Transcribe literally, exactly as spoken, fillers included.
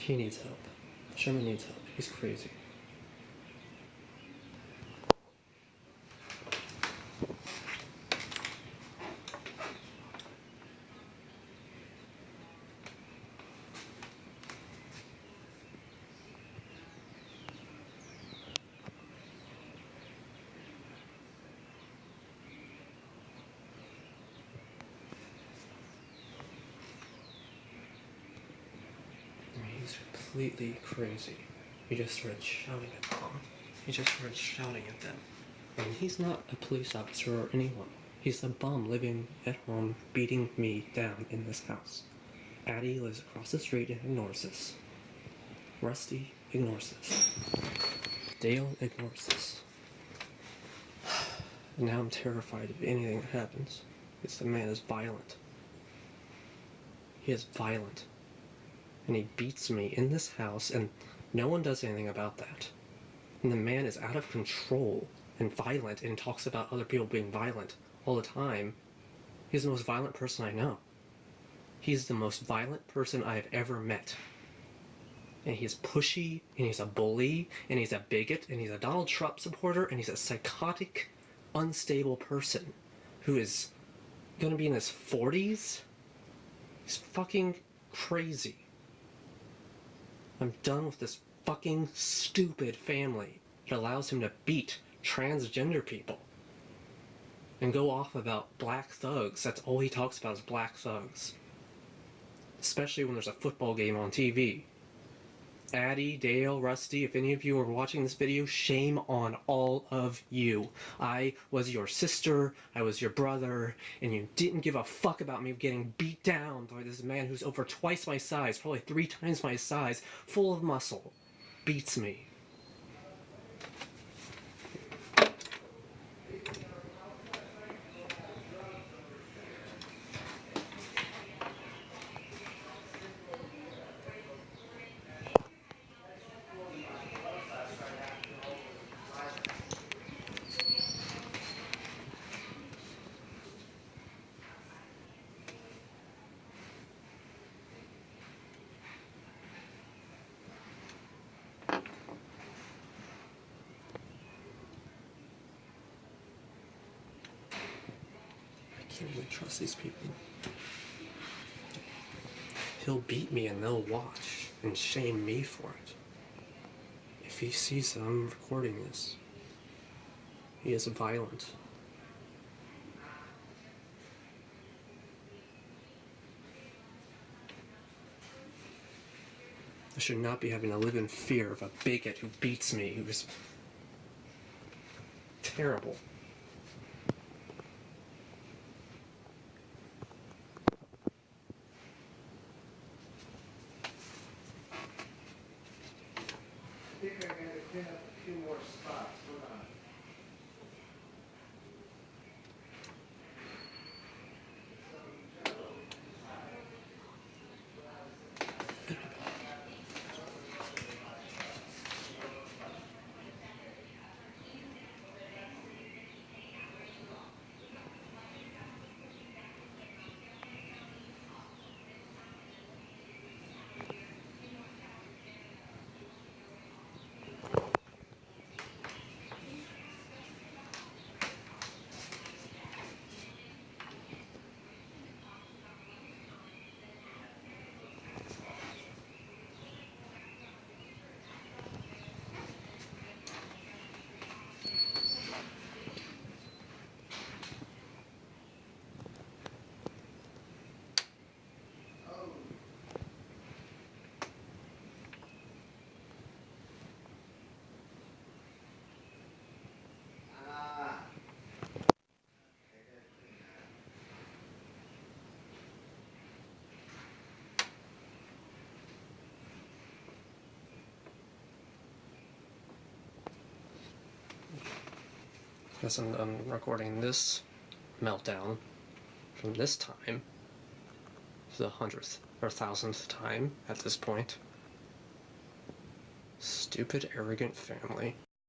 He needs help. Sherman needs help. He's crazy. He's completely crazy. He just started shouting at them. He just started shouting at them. And he's not a police officer or anyone. He's a bum living at home, beating me down in this house. Addie lives across the street and ignores this. Rusty ignores this. Dale ignores this. And now I'm terrified of anything that happens. Because the man is violent. He is violent. And he beats me in this house, and no one does anything about that. And the man is out of control and violent and talks about other people being violent all the time. He's the most violent person I know. He's the most violent person I've ever met. And he's pushy, and he's a bully, and he's a bigot, and he's a Donald Trump supporter, and he's a psychotic, unstable person who is gonna be in his forties. He's fucking crazy. I'm done with this fucking stupid family that allows him to beat transgender people and go off about black thugs. That's all he talks about is black thugs. Especially when there's a football game on T V. Addie, Dale, Rusty, if any of you are watching this video, shame on all of you. I was your sister, I was your brother, and you didn't give a fuck about me getting beat down by this man who's over twice my size, probably three times my size, full of muscle. Beats me. I can't even trust these people. He'll beat me and they'll watch and shame me for it. If he sees that I'm recording this, he is violent. I should not be having to live in fear of a bigot who beats me, who is terrible. I think I gotta clean up a few more spots. Hold on. Guess I'm, I'm recording this meltdown from this time for the hundredth or thousandth time at this point. Stupid, arrogant family.